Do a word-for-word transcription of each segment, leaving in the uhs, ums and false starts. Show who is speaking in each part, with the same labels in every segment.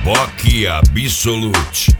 Speaker 1: Boque Absolute.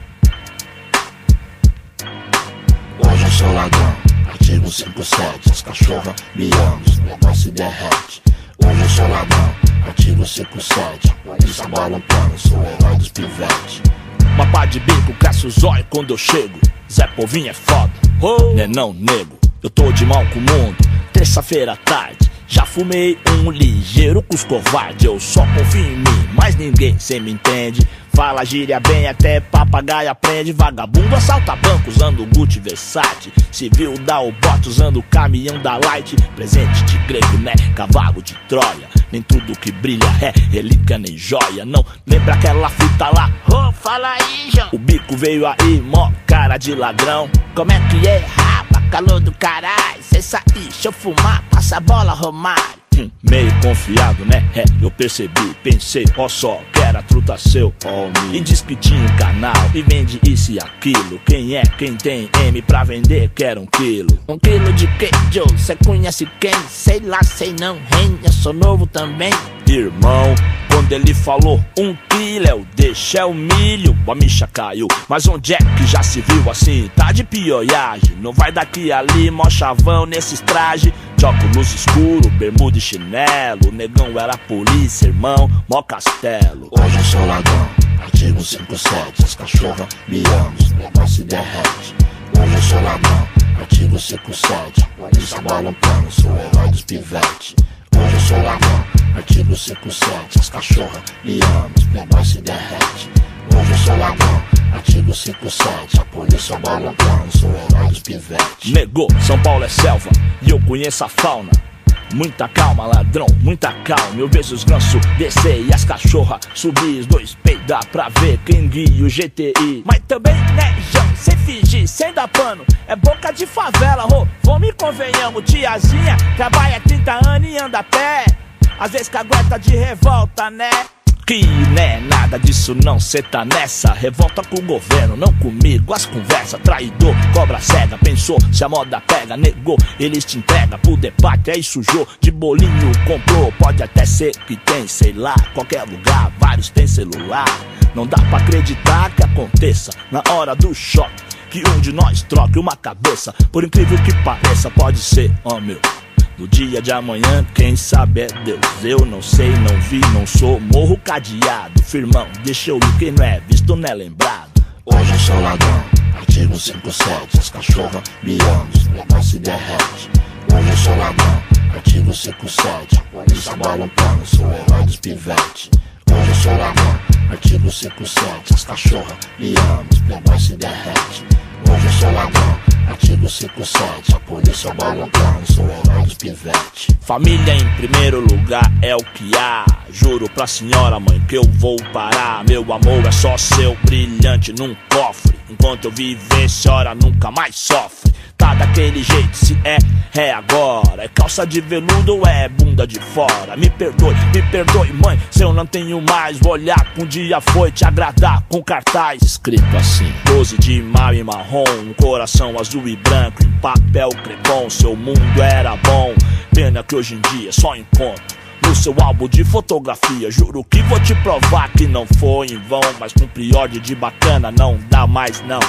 Speaker 2: Hoje eu sou ladrão, artigo cinquenta e sete. As cachorras me amam, os negócios se derrete. Hoje eu sou ladrão, artigo cinquenta e sete. Polícia balançando, sou o herói dos pivetes.
Speaker 3: Uma pá de bico, cresce os olhos quando eu chego. Zé Povinho é foda, oh. Né não, nego, eu tô de mal com o mundo. Terça-feira à tarde, já fumei um ligeiro com os covardes. Eu só confio em mim, mas ninguém cê me entende. Fala gíria bem, até papagaio aprende. Vagabundo assalta banco usando Gucci Versace. Civil dá o bote usando o caminhão da Light. Presente de grego, né? Cavalo de Troia. Nem tudo que brilha é relíquia nem joia. Não lembra aquela fita lá? Oh, fala aí, João. O bico veio aí, mó cara de ladrão. Como é que é, rapa? Calor do caralho. Cê sair, deixa eu fumar, passa a bola, Romário. Hum, meio confiado, né? É, eu percebi, pensei, ó só, quero a truta seu, homem. E diz que tinha um canal e vende isso e aquilo. Quem é, quem tem M pra vender, quer um quilo.
Speaker 4: Um quilo de quê, Joe? Cê conhece quem? Sei lá, sei não, hein? Eu sou novo também.
Speaker 3: Irmão, quando ele falou um quilo, é o deixa, é o milho, a micha caiu. Mas onde é que já se viu assim? Tá de pioiagem, não vai daqui ali, mó chavão nesses trajes. De óculos escuro, bermuda e chinelo. O negão era polícia, irmão, mó castelo.
Speaker 2: Hoje eu sou ladrão, artigo cinquenta e sete. As cachorras me amam, os negócios se derrete. Hoje eu sou ladrão, artigo cinquenta e sete. Polícia balançando, sou o herói dos pivetes. Hoje eu sou ladrão, artigo cinquenta e sete. As cachorras me amam, os negócios se derrete. Hoje eu sou ladrão, artigo cinquenta e sete. A polícia balançando, sou o herói dos pivetes.
Speaker 3: Negou, São Paulo é selva e eu conheço a fauna. Muita calma, ladrão, muita calma. Eu vejo os gansos descer e as cachorras subir. Os dois peidar pra ver quem guia o G T I.
Speaker 4: Mas também, né, João, cê fingir, sem dar pano. É boca de favela, ro. Vamos e convenhamos, tiazinha trabalha trinta anos e anda a pé. Às vezes cagueta de revolta, né?
Speaker 3: Que né, nada disso não, cê tá nessa. Revolta com o governo, não comigo. As conversas, traidor, cobra cega. Pensou, se a moda pega, negou. Eles te entregam pro debate, aí sujou. De bolinho comprou, pode até ser que tem, sei lá. Qualquer lugar, vários tem celular. Não dá pra acreditar que aconteça na hora do choque, que um de nós troque uma cabeça. Por incrível que pareça, pode ser, ó oh, meu. No dia de amanhã, quem sabe é Deus. Eu não sei, não vi, não sou. Morro cadeado, firmão, deixa eu ir. Quem não é visto não é lembrado.
Speaker 2: Hoje eu sou ladrão, artigo cinquenta e sete. As cachorras me amam, os negócios se derrete. Hoje eu sou ladrão, artigo cinquenta e sete. Polícia balançando, sou o herói dos pivetes. Hoje eu sou ladrão, artigo cinquenta e sete. As cachorras me amam, os negócios se derrete. Hoje eu sou ladrão, artigo cinquenta e sete. A polícia balançando, sou o herói dos pivetes.
Speaker 3: Família em primeiro lugar é o que há. Juro pra senhora mãe que eu vou parar. Meu amor é só seu, brilhante num cofre. Enquanto eu viver, senhora nunca mais sofre. Tá daquele jeito, se é, é agora. É calça de veludo ou é bunda de fora? Me perdoe, me perdoe mãe, se eu não tenho mais. Vou olhar que um dia foi te agradar com cartaz escrito assim: doze de maio em marrom, um coração azul e branco em papel crepom. Seu mundo era bom, pena que hoje em dia só encontro no seu álbum de fotografia. Juro que vou te provar que não foi em vão, mas com priorde de bacana não dá mais não.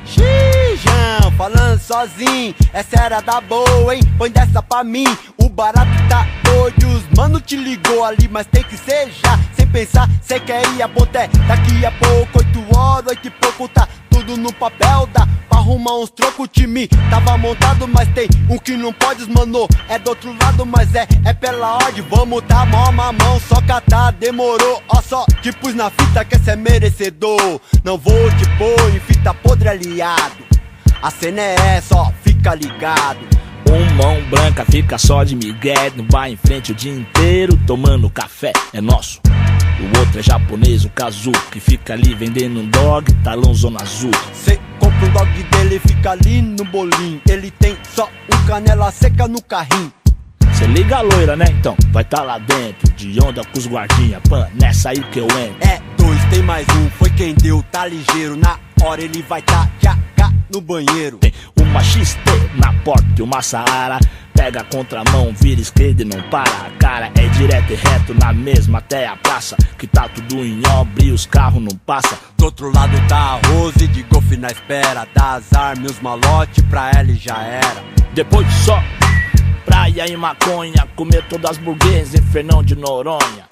Speaker 5: Xijão, falando sozinho, essa era da boa, hein? Põe dessa pra mim, o barato tá doido. Os mano te ligou ali, mas tem que ser já. Sem pensar, cê quer ir a ponté. Daqui a pouco, oito horas, oito e pouco, tá tudo no papel. Dá pra arrumar uns trocos, o time tava montado, mas tem um que não pode, mano. É do outro lado, mas é, é pela ordem. Vamos dar mó mamão, só catar, demorou. Ó só, te pus na fita que cê é merecedor. Não vou te pôr em fita podre aliado. A cena é essa, ó, fica ligado.
Speaker 3: Um mão branca fica só de migué no bar em frente o dia inteiro tomando café, é nosso. O outro é japonês, o Kazu, que fica ali vendendo um dog, talão zona azul.
Speaker 5: Cê compra um dog dele, fica ali no bolinho. Ele tem só um canela seca no carrinho.
Speaker 3: Cê liga a loira, né? Então vai tá lá dentro, de onda com os guardinha, pan, nessa aí que eu entro.
Speaker 5: É dois, tem mais um, foi quem deu, tá ligeiro. Na hora ele vai tá já cá no banheiro.
Speaker 3: Tem uma X T na porta e uma Saara Pega a contramão, vira esquerda e não para. A cara é direto e reto na mesma até a praça, que tá tudo em obra e os carros não passam.
Speaker 5: Do outro lado tá a Rose de golfe na espera, das armas e os malote pra ela e já era.
Speaker 3: Depois só praia e maconha, comer todas as burguesas em Fernão de Noronha.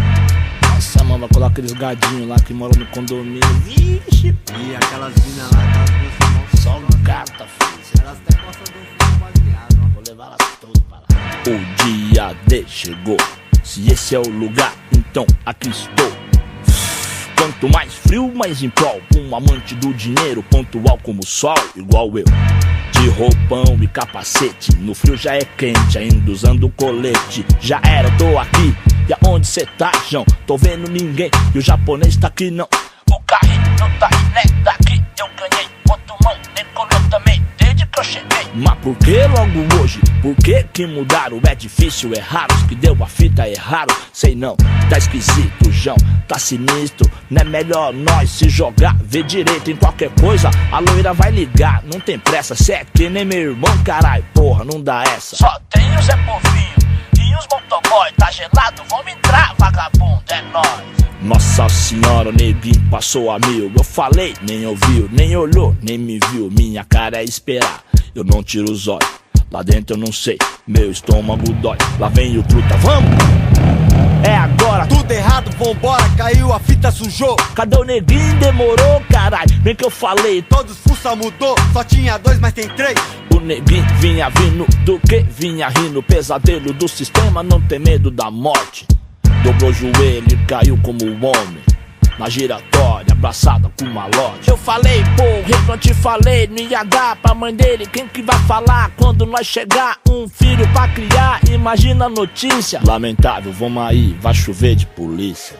Speaker 3: Nossa, mano, vai colocar aqueles gadinhos lá que moram no condomínio. Vixe,
Speaker 5: e aquelas minas lá, aquelas duas
Speaker 3: só gata, filho.
Speaker 5: elas até gostam do filme baseado, ó.
Speaker 3: Vou levar elas todas para lá. O dia D chegou. Se esse é o lugar, então aqui estou. Quanto mais frio, mais em prol. Um amante do dinheiro, pontual como o sol, igual eu. De roupão e capacete, no frio já é quente, ainda usando colete. Já era, tô aqui, e aonde cê tá, João? Tô vendo ninguém, e o japonês tá aqui não. O carrinho tá aí, né? Daqui eu ganhei, outro mão, decolou também, desde que eu cheguei. Mas por que logo hoje? Por que que mudaram? É difícil, é raro, os que deu a fita é raro. Sei não, tá esquisito, João, tá sinistro. Não é melhor nós se jogar, ver direito em qualquer coisa. A loira vai ligar, não tem pressa. Cê é que nem meu irmão, carai, porra, não dá essa. Só tem o Zé Povinho e os motoboy. Tá gelado, vamos entrar, vagabundo, é nóis. Nossa senhora, o neguinho passou a mil. Eu falei, nem ouviu, nem olhou, nem me viu. Minha cara é esperar, eu não tiro os olhos. Lá dentro eu não sei, meu estômago dói. Lá vem o truta, vamos! É agora,
Speaker 5: tudo errado, vambora, caiu, a fita sujou.
Speaker 3: Cadê o neguinho? Demorou, caralho. Bem que eu falei,
Speaker 5: Todos fuça mudou, só tinha dois, mas tem três.
Speaker 3: o neguinho vinha vindo do que? Vinha rindo, pesadelo do sistema, não tem medo da morte. Dobrou o joelho e caiu como um homem na giratória, abraçada com malote. Eu falei, porra, eu te falei, não ia dar pra mãe dele. Quem que vai falar quando nós chegar? Um filho pra criar, imagina a notícia. Lamentável, vamos aí, vai chover de polícia.